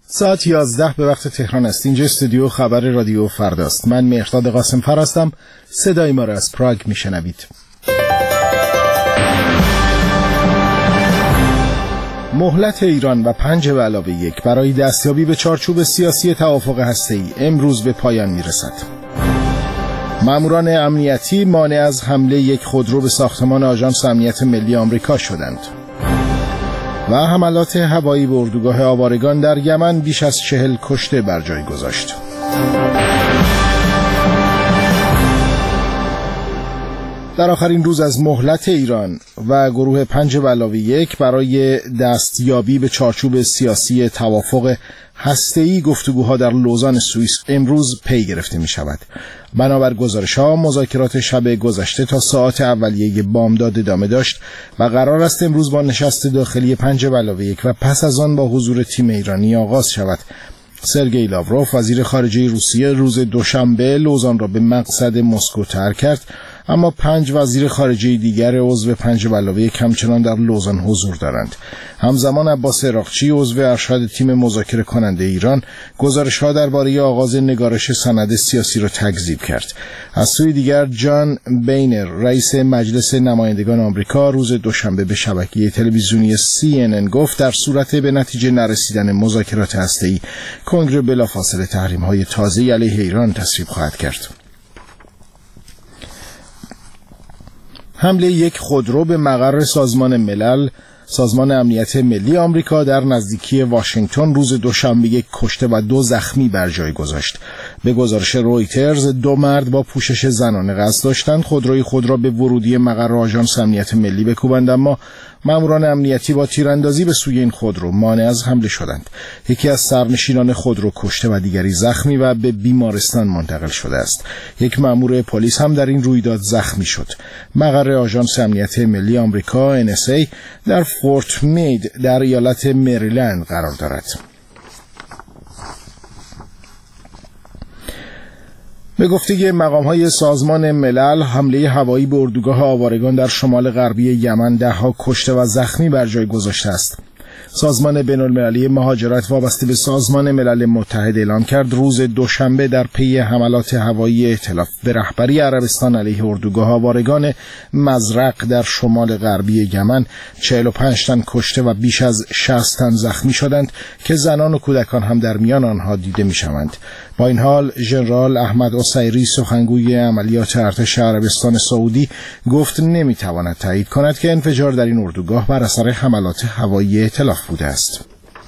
ساعت 11 به وقت تهران است. اینجا استودیو خبر رادیو فرداست. من مهرداد قاسم‌فر هستم. صدای ما را از پراگ میشنوید. مهلت ایران و 5+1 برای دستیابی به چارچوب سیاسی توافق هسته‌ای امروز به پایان میرسد. ماموران امنیتی مانع از حمله یک خودرو به ساختمان آژانس امنیت ملی آمریکا شدند. و حملات هوایی به اردوگاه آوارگان در یمن بیش از 40 کشته بر جای گذاشت. در آخرین روز از مهلت ایران و گروه 5+1 برای دستیابی به چارچوب سیاسی توافق هسته‌ای گفتگوها در لوزان سوئیس امروز پی گرفته می شود. بنابر گزارش‌ها مذاکرات شب گذشته تا ساعات اولیه بامداد ادامه داشت و قرار است امروز با نشست داخلی 5+1 و پس از آن با حضور تیم ایرانی آغاز شود. سرگئی لاوروف وزیر خارجه روسیه روز دوشنبه لوزان را به مقصد مسکو ترک کرد، اما 5 وزیر خارجه دیگر عضو 5+1 همچنان در لوزان حضور دارند. همزمان عباس عراقچی عضو ارشد تیم مذاکره کننده ایران گزارش‌ها درباره آغاز نگارش سند سیاسی را تکذیب کرد. از سوی دیگر جان بینر رئیس مجلس نمایندگان آمریکا روز دوشنبه به شبکه تلویزیونی CNN گفت در صورت به نتیجه نرسیدن مذاکرات هسته‌ای کنگره بلافاصله تحریم‌های تازه‌ای علیه ایران تصویب خواهد کرد. حمله یک خودرو به مقر سازمان امنیت ملی آمریکا در نزدیکی واشنگتن روز دوشنبه 1 کشته و 2 زخمی بر جای گذاشت. به گزارش رویترز 2 مرد با پوشش زنانه قصد داشتند خودروی خود را به ورودی مقر آژانس امنیت ملی بکوبند، اما ماموران امنیتی با تیراندازی به سوی این خودرو مانع از حمله شدند. یکی از سرنشینان خودرو کشته و دیگری زخمی و به بیمارستان منتقل شده است. یک مامور پلیس هم در این رویداد زخمی شد. مقر آژانس امنیت ملی آمریکا NSA در فورت مید در ایالت مریلند قرار دارد. به گفته مقام‌های سازمان ملل، حمله هوایی به اردوگاه آوارگان در شمال غربی یمن 10 کشته و زخمی بر جای گذاشته است. سازمان بین‌المللی مهاجرت وابسته به سازمان ملل متحد اعلام کرد روز دوشنبه در پی حملات هوایی ائتلاف به رهبری عربستان علیه اردوگاه آوارگان مزرق در شمال غربی یمن 45 تن کشته و بیش از 60 تن زخمی شدند که زنان و کودکان هم در میان آنها دیده می‌شوند. با این حال ژنرال احمد عسیری سخنگوی عملیات ارتش عربستان سعودی گفت نمی‌تواند تایید کند که انفجار در این اردوگاه بر اثر حملات هوایی ائتلاف بوده است.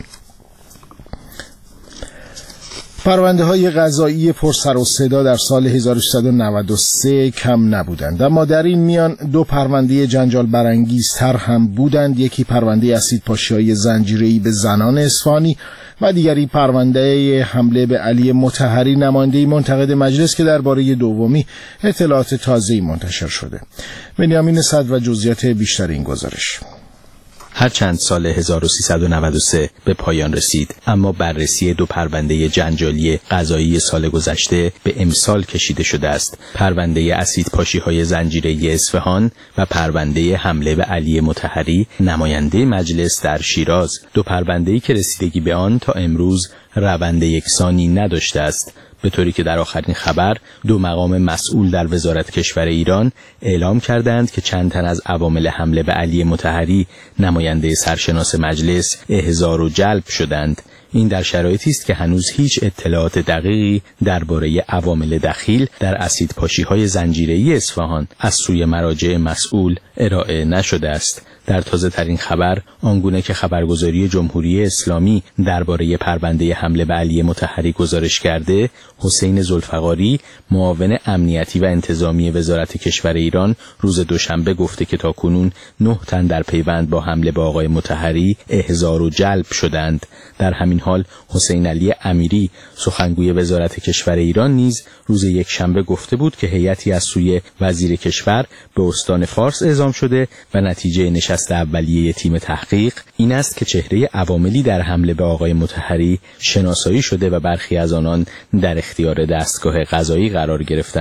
پرونده‌های قضایی پرسر و صدا در سال 1393 کم نبودند، اما در این میان 2 پرونده جنجال برانگیزتر هم بودند. یکی پرونده اسیدپاشی‌های زنجیره‌ای به زنان اصفهانی و دیگری پرونده حمله به علی مطهری نماینده منتقد مجلس که درباره دومی اطلاعات تازه‌ای منتشر شده. بنیامین صدر و جزئیات بیشتر این گزارش. هرچند سال 1393 به پایان رسید، اما بررسی 2 پرونده جنجالی قضایی سال گذشته به امسال کشیده شده است. پرونده اسیدپاشی‌های زنجیره‌ای اصفهان و پرونده حمله به علی مطهری نماینده مجلس در شیراز. 2 پرونده‌ای که رسیدگی به آن تا امروز روند یکسانی نداشته است، به طوری که در آخرین خبر 2 مقام مسئول در وزارت کشور ایران اعلام کردند که چند تن از عوامل حمله به علی مطهری نماینده سرشناس مجلس احضار و جلب شدند. این در شرایطی است که هنوز هیچ اطلاعات دقیقی درباره عوامل دخیل در اسیدپاشی‌های زنجیره‌ای اصفهان از سوی مراجع مسئول ارائه نشده است. در تازه ترین خبر آنگونه که خبرگزاری جمهوری اسلامی درباره پرونده حمله به علی مطهری گزارش کرده، حسین ذوالفقاری معاون امنیتی و انتظامی وزارت کشور ایران روز دوشنبه گفته که تاکنون 9 تن در پیوند با حمله به آقای مطهری احضار و جلب شدند. در همین حال حسین علی امیری سخنگوی وزارت کشور ایران نیز روز یکشنبه گفته بود که هیئتی از سوی وزیر کشور به استان فارس اعزام شده و نتیجه نشست اولیه تیم تحقیق این است که چهره عواملی در حمله به آقای مطهری شناسایی شده و برخی از آنان در اختیار دستگاه قضایی قرار گرفتند.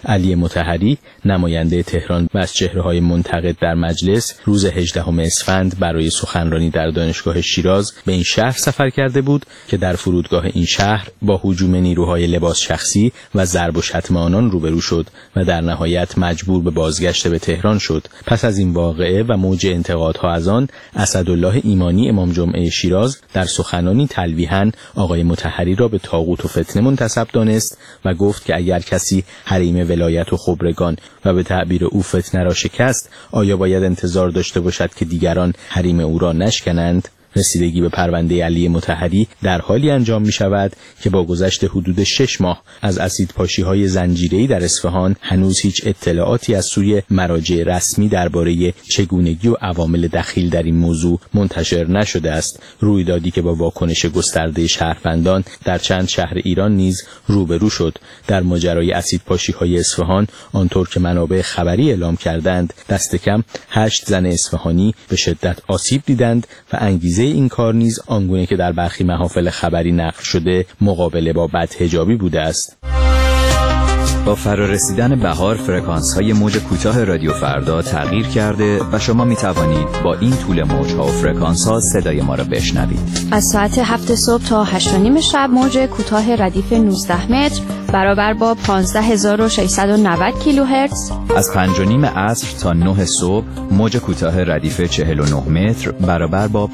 علی مطهری نماینده تهران و از چهره‌های منتقد در مجلس روز 18 اسفند برای سخنرانی در دانشگاه شیراز به این شهر سفر کرده بود که در فرودگاه این شهر با هجوم نیروهای لباس شخصی و ضرب و شتم آنان روبرو شد و در نهایت مجبور به بازگشت به تهران شد. پس از این واقعه و موج انتقادها از آن، اسدالله ایمانی امام جمعه شیراز در سخنانی تلویحاً آقای مطهری را به طاغوت و فتنه منتسب دانست و گفت که اگر کسی حریم ولایت و خبرگان و به تعبیر او فتنه را شکست، آیا باید انتظار داشته باشد که دیگران حریم او را نشکنند؟ رسیدگی به پرونده علی مطهری در حالی انجام می شود که با گذشت حدود 6 ماه از اسیدپاشی‌های زنجیره‌ای در اصفهان هنوز هیچ اطلاعاتی از سوی مراجع رسمی درباره چگونگی و عوامل دخیل در این موضوع منتشر نشده است. رویدادی که با واکنش گسترده شهروندان در چند شهر ایران نیز روبرو شد. در ماجرای اسیدپاشی‌های اصفهان، آنطور که منابع خبری اعلام کردند، دست کم 8 زن اصفهانی به شدت آسیب دیدند و انگیزه این کار نیز آنگونه که در برخی محافل خبری نقل شده مقابله با بدحجابی بوده است. با فرارسیدن بهار فرکانس‌های موج کوتاه رادیو فردا تغییر کرده و شما می توانید با این طول موج‌ها و فرکانس‌ها صدای ما را بشنوید. از ساعت 7 صبح تا 8:30 شب موج کوتاه ردیف 19 متر برابر با 15690 کیلوهرتز. از 5:30 عصر تا 9 صبح موج کوتاه ردیف 49 متر برابر با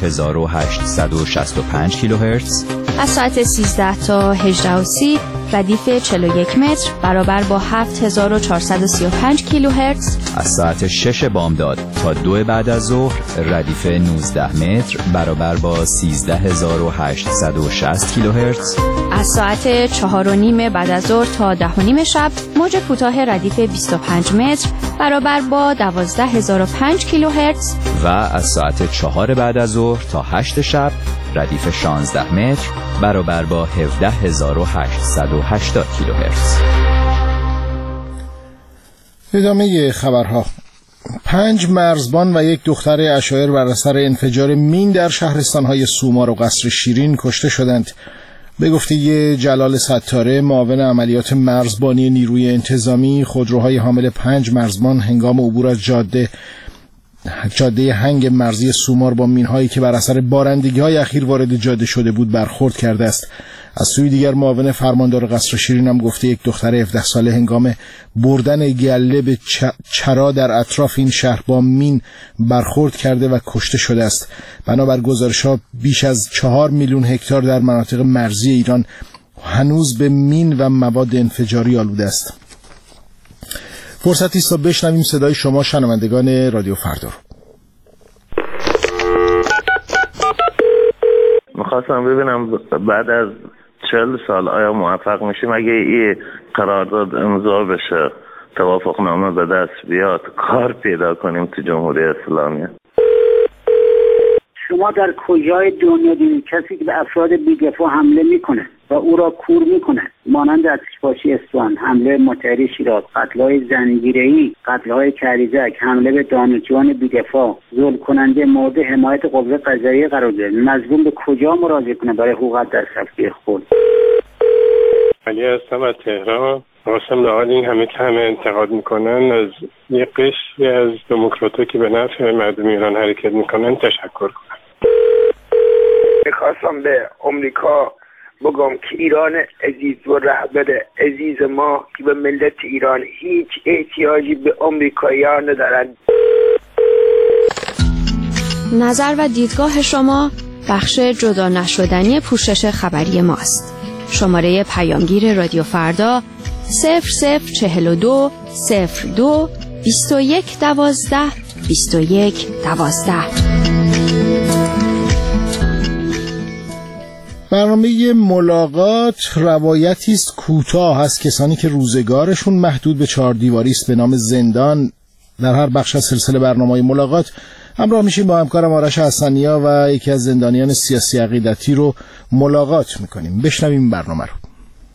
5865 کیلوهرتز. از ساعت 13 تا 18:30 ردیف 41 متر برابر با 7435 کیلوهرتز. از ساعت 6 بامداد تا 2 بعد از ظهر ردیف 19 متر برابر با 13860 کیلوهرتز. از ساعت 4:30 بعد از ظهر تا 10:30 شب موج کوتاه ردیف 25 متر برابر با 12005 کیلوهرتز. و از ساعت 4 بعد از ظهر تا 8 شب ردیف 16 متر برابر با 17880 کیلوهرتز. ادامه خبرها. 5 مرزبان و 1 دختر عشایر بر اثر انفجار مین در شهرستان‌های سومار و قصر شیرین کشته شدند. به گفته جلال ستاره، معاون عملیات مرزبانی نیروی انتظامی، خودروهای حامل 5 مرزبان هنگام عبور از جاده هنگ مرزی سومار با مین‌هایی که بر اثر بارندگی‌های اخیر وارد جاده شده بود برخورد کرده است. از سوی دیگر معاون فرماندار قصر شیرین هم گفته 1 دختر 17 ساله هنگام بردن گله به چرا در اطراف این شهر با مین برخورد کرده و کشته شده است. بنابر گزارش‌ها بیش از 4 میلیون هکتار در مناطق مرزی ایران هنوز به مین و مواد انفجاری آلوده است. فرصتی است تا بشنویم صدای شما شنوندگان رادیو فردا رو. میخواستم ببینم بعد از 40 سال آیا موفق میشیم اگه این قرارداد امضا بشه، توافقنامه به دست بیاد، کار پیدا کنیم تو جمهوری اسلامی؟ شما در کجای دنیا دیدید کسی که به افراد بی‌دفاع حمله میکنه و او را کور میکنه؟ مانند آتش‌باشی اصفهان، حمله مطهری شیراز، قتل‌های زنجیره‌ای، قتل‌های کریزک، حمله به دانشجویان بی‌دفاع، ظلم کننده مورد حمایت قوه قضاییه قرار گرفت. مظلوم به کجا مراجعه کنه برای حقوق در صفحه خود؟ علی هستم از تهران. واسم لحاظ این همه که همه انتقاد میکنن از یه قشری از دموکرات‌ها که به نفع مردم ایران حرکت میکنن تشکر کنم. میخواستم به امریکا بگم که ایران عزیز و رهبر عزیز ما که به ملت ایران هیچ احتیاجی به امریکایی‌ها ندارند. نظر و دیدگاه شما بخش جدا نشدنی پوشش خبری ماست. شماره پیامگیر رادیو فردا 0042 02 21 12 21 12. برنامه ملاقات روایتی است کوتاه از کسانی که روزگارشون محدود به 4 دیواری است به نام زندان. در هر بخش از سلسله برنامه‌های ملاقات همراه میشیم با همکارم آرش حسنیا و یکی از زندانیان سیاسی عقیدتی رو ملاقات میکنیم. بشنویم برنامه رو.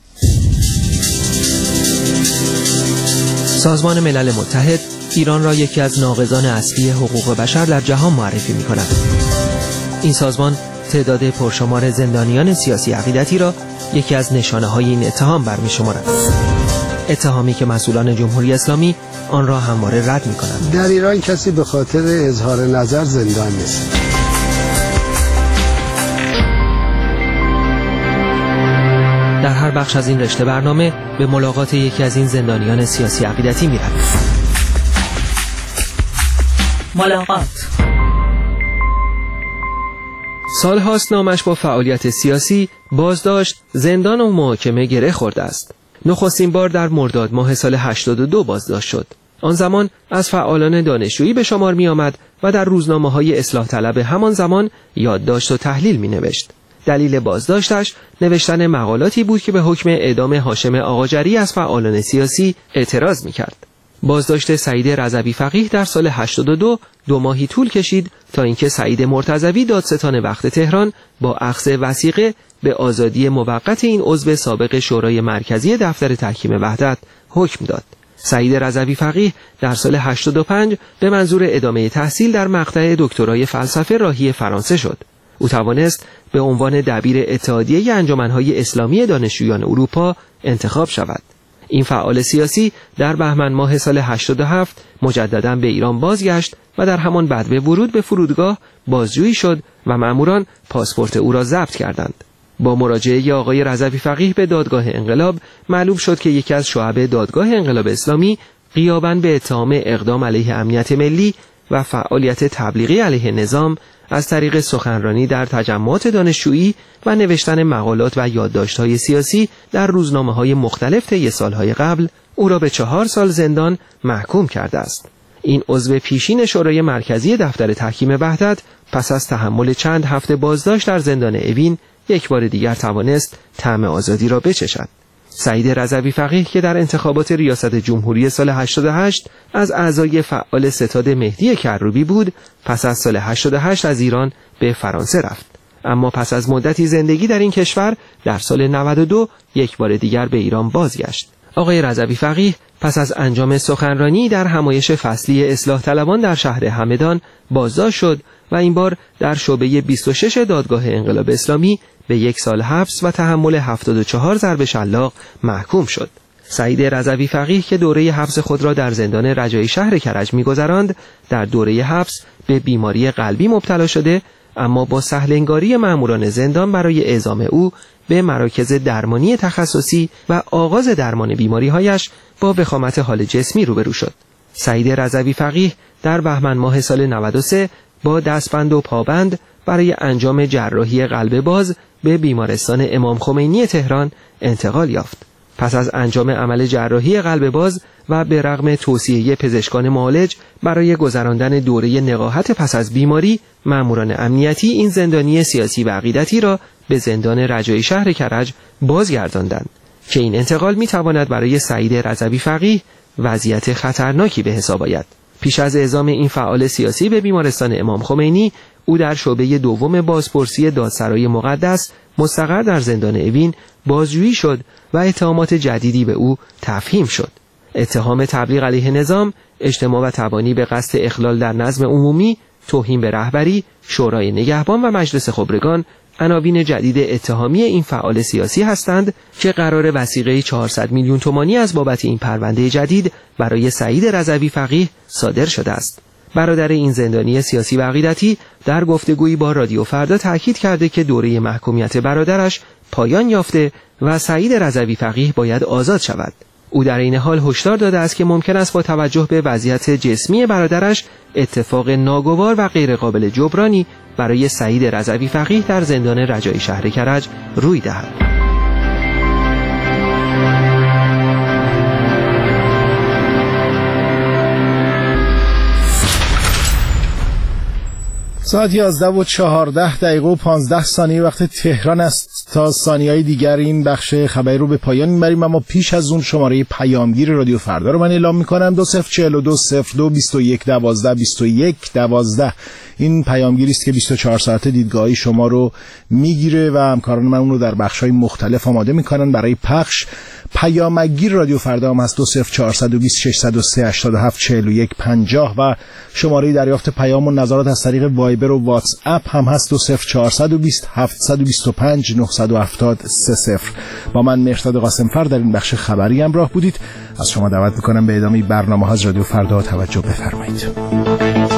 سازمان ملل متحد ایران را یکی از ناقضان اصلی حقوق بشر در جهان معرفی می‌کند. این سازمان تعداد پرشمار زندانیان سیاسی عقیدتی را یکی از نشانه‌های این اتهام برمی‌شمارد. اتهامی که مسئولان جمهوری اسلامی آن را همواره رد می‌کنند. در ایران کسی به خاطر اظهار نظر زندان نیست. در هر بخش از این رشته برنامه به ملاقات یکی از این زندانیان سیاسی عقیدتی می‌رویم. ملاقات. سالهاست نامش با فعالیت سیاسی، بازداشت، زندان و محاکمه گره خورده است. نخستین بار در مرداد ماه سال 82 بازداشت شد. آن زمان از فعالان دانشجویی به شمار می آمد و در روزنامه‌های اصلاح طلب همان زمان یادداشت و تحلیل می نوشت. دلیل بازداشتش نوشتن مقالاتی بود که به حکم اعدام هاشم آقاجری از فعالان سیاسی اعتراض می کرد. بازداشت سعید رضوی فقیه در سال 82 2 ماهی طول کشید تا اینکه سعید مرتضوی دادستان وقت تهران با اخذ وثیقه به آزادی موقت این عضو سابق شورای مرکزی دفتر تحکیم وحدت حکم داد. سعید رضوی فقیه در سال 85 به منظور ادامه تحصیل در مقطع دکترای فلسفه راهی فرانسه شد. او توانست به عنوان دبیر اتحادیه انجمن‌های اسلامی دانشجویان اروپا انتخاب شود. این فعال سیاسی در بهمن ماه سال 87 مجدداً به ایران بازگشت و در همان بدو ورود به فرودگاه بازجویی شد و ماموران پاسپورت او را ضبط کردند. با مراجعه آقای رضوی فقیه به دادگاه انقلاب معلوم شد که یکی از شعب دادگاه انقلاب اسلامی غیاباً به اتهام اقدام علیه امنیت ملی و فعالیت تبلیغی علیه نظام از طریق سخنرانی در تجمعات دانشجویی و نوشتن مقالات و یادداشت‌های سیاسی در روزنامه‌های مختلف طی سالهای قبل او را به 4 سال زندان محکوم کرده است. این عضو پیشین شورای مرکزی دفتر تحکیم وحدت پس از تحمل چند هفته بازداشت در زندان اوین یک بار دیگر توانست طعم آزادی را بچشد. سعید رضوی فقیه که در انتخابات ریاست جمهوری سال 88 از اعضای فعال ستاد مهدی کروبی بود، پس از سال 88 از ایران به فرانسه رفت. اما پس از مدتی زندگی در این کشور در سال 92 یک بار دیگر به ایران بازگشت. آقای رضوی فقیه پس از انجام سخنرانی در همایش فصلی اصلاح طلبان در شهر همدان بازداشت شد و این بار در شعبه 26 دادگاه انقلاب اسلامی به 1 سال حبس و تحمل 74 ضرب شلاق محکوم شد. سعید رضوی فقیه که دوره حبس خود را در زندان رجایی شهر کرج می‌گذراند، در دوره حبس به بیماری قلبی مبتلا شده، اما با سهل‌انگاری ماموران زندان برای اعزام او به مراکز درمانی تخصصی و آغاز درمان بیماری‌هایش با وخامت حال جسمی روبرو شد. سعید رضوی فقیه در بهمن ماه سال 93 با دستبند و پابند برای انجام جراحی قلب باز به بیمارستان امام خمینی تهران انتقال یافت. پس از انجام عمل جراحی قلب باز و به رغم توصیه پزشکان معالج برای گذراندن دوره نقاهت پس از بیماری، ماموران امنیتی این زندانی سیاسی و عقیدتی را به زندان رجایی شهر کرج بازگرداندند که این انتقال می‌تواند برای سعید رضوی فقیه وضعیت خطرناکی به حساب آید. پیش از اعزام این فعال سیاسی به بیمارستان امام خمینی، او در شعبه دوم بازپرسی دادسرای مقدس مستقر در زندان اوین بازجویی شد و اتهامات جدیدی به او تفهیم شد. اتهام تبلیغ علیه نظام، اجتماع و تبانی به قصد اخلال در نظم عمومی، توهین به رهبری، شورای نگهبان و مجلس خبرگان عناوین جدید اتهامی این فعال سیاسی هستند که قرار وثیقه 400 میلیون تومانی از بابت این پرونده جدید برای سعید رضوی فقیه صادر شده است. برادر این زندانی سیاسی و عقیدتی در گفتگویی با رادیو فردا تاکید کرده که دوره محکومیت برادرش پایان یافته و سعید رضوی فقیه باید آزاد شود. او در این حال هشدار داده است که ممکن است با توجه به وضعیت جسمی برادرش اتفاق ناگوار و غیر قابل جبرانی برای سعید رضوی فقیه در زندان رجایی شهر کرج روی دهد. ساعت 11:14 و 15 ثانیه وقت تهران است. تا ثانیه‌های دیگر این بخش خبری رو به پایان میبریم، اما پیش از اون شماره پیامگیر رادیو فردا رو من اعلام میکنم: 20420221122112. این پیامگیری است که 24 ساعته دیدگاهی شما رو میگیره و همکاران من اون رو در بخش‌های مختلف آماده میکنن برای پخش. پیامگیر رادیو فردا هم هست 20420 603 87 41 50 و شماره دریافت پیام و نظرات از طریق وایبر و واتس اپ هم هست 20420 725 970 30. با من مهرداد قاسمفر در این بخش خبری همراه بودید. از شما دعوت میکنم به ادامه برنامه ها از رادیو فردا توجه بفرمایید.